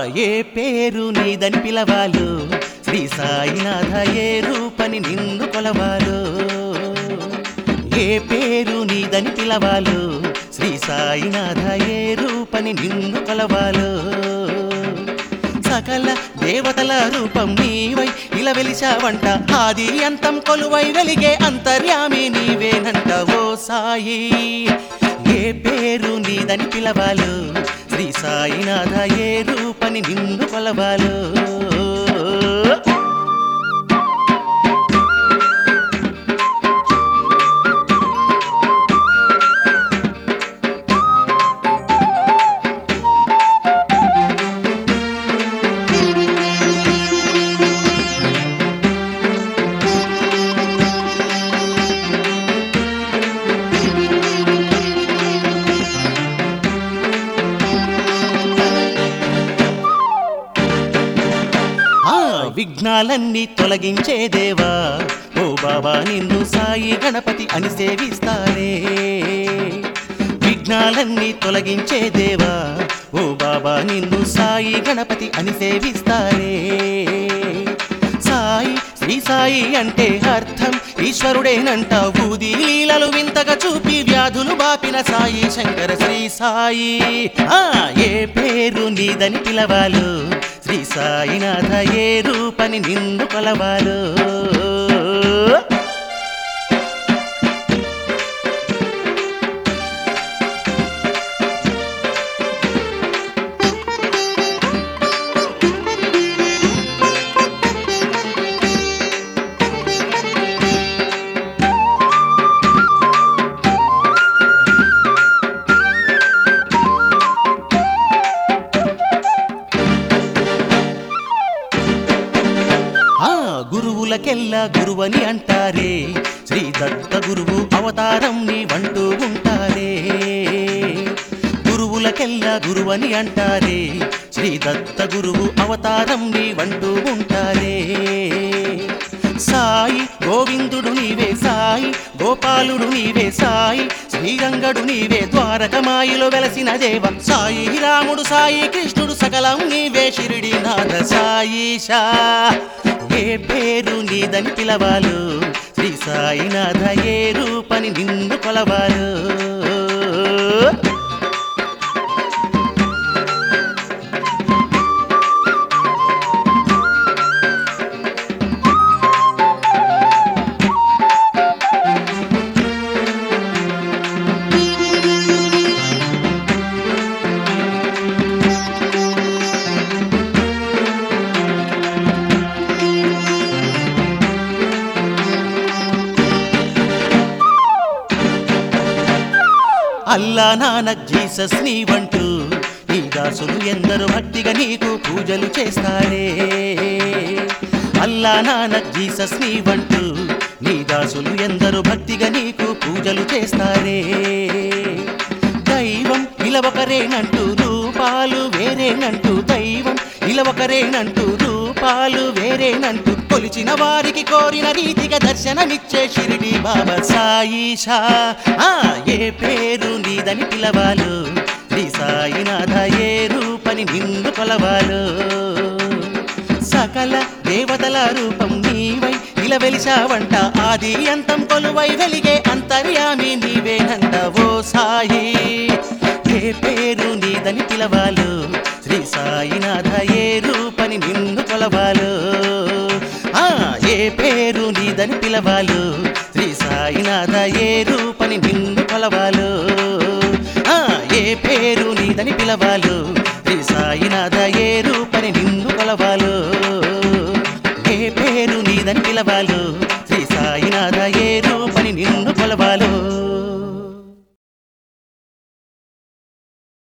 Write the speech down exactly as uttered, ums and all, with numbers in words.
ఏ పేరు నీదని పిలవాలు శ్రీ సాయినాథ ఏ రూపని నిన్ను కొలవాలు ఏ పేరు నీదని పిలవాలు శ్రీ సాయినాథ ఏ రూపని నిన్ను కొలవాలు సకల దేవతల రూపం నీవై ఇలా వెలిశావంట ఆది అంతం కొలువై వెలిగే అంతర్యామి నీవేనంట ఓ సాయి ఏ పేరు నీదని పిలవాలు శ్రీ సాయినాథ ఏ రూపని నిన్ను కొలవాలు విఘ్నాలన్నీ తొలగించే దేవా ఓ బాబా నిన్ను సాయి గణపతి అని సేవిస్తారే విఘ్నాలన్నీ తొలగించే దేవా ఓ బాబా నిన్ను సాయి గణపతి అని సేవిస్తారే సాయి శ్రీ సాయి అంటే అర్థం ఈశ్వరుడేనంట ఊది లీలలు వింతగా చూపి వ్యాధులు బాపిన సాయి శంకర శ్రీ సాయి ఆ ఏ పేరు నీదని పిలవాలు శ్రీ సాయినాథ ఏ రూపని నిన్ను కొలవాలు గురువులకెల్లా గురువని అంటారే శ్రీ దత్త గురువు అవతారం నీవంటూ ఉంటారే గురువులకెల్లా గురువని అంటారే శ్రీ దత్త గురువు అవతారం నీవంటూ ఉంటారే సాయి గోవిందుడు నీవే సాయి గోపాలుడు నీవే సాయి శ్రీరంగడు నీవే ద్వారకమాయిలో వెలసిన దేవ సాయి రాముడు సాయి కృష్ణుడు సకలం నీవే షిరిడి నాథ సాయిషా ఏ పేరు నీదని పిలవాలు శ్రీ సాయినాథ ఏ రూపని నిన్ను కొలవాలు అల్లా నానక్ జీసస్ నీవంటూ నీ దాసులు ఎందరు భక్తిగా నీకు పూజలు చేస్తారే అల్లా నానక్ జీసస్ నీవంటూ నీ దాసులు ఎందరు భక్తిగా నీకు పూజలు చేస్తారే దైవం ఇలవకరేనంటూ రూపాలు వేరేనంటూ దైవం ఇలవకరేనంటూ రూపాలు వేరేనంటూ కొలిచిన వారికి కోరిన రీతిగా దర్శనమిచ్చే షిరిడి బాబా సాయిషా ఆ ఏ పేరు నీదని పిలవాలు శ్రీ సాయినాథ ఏ రూపని నిన్ను కొలవాలు సకల దేవతల రూపం నీవై ఇలా వెలిశావంట ఆది అంతం కొలువై వెలిగే అంతర్యామి నీవేనంట ఓ సాయి ఏ పేరు నీదని పిలవాలు శ్రీ సాయినాథ ఏ రూపని నిన్ను కొలవాలు ఆ ఏ పేరు నీదని పిలవాలు శ్రీ సాయినాథ ఏ రూపని నిన్ను కొలవాలు ఆ ఏ పేరు నీదని పిలవాలు శ్రీ సాయినాథ ఏ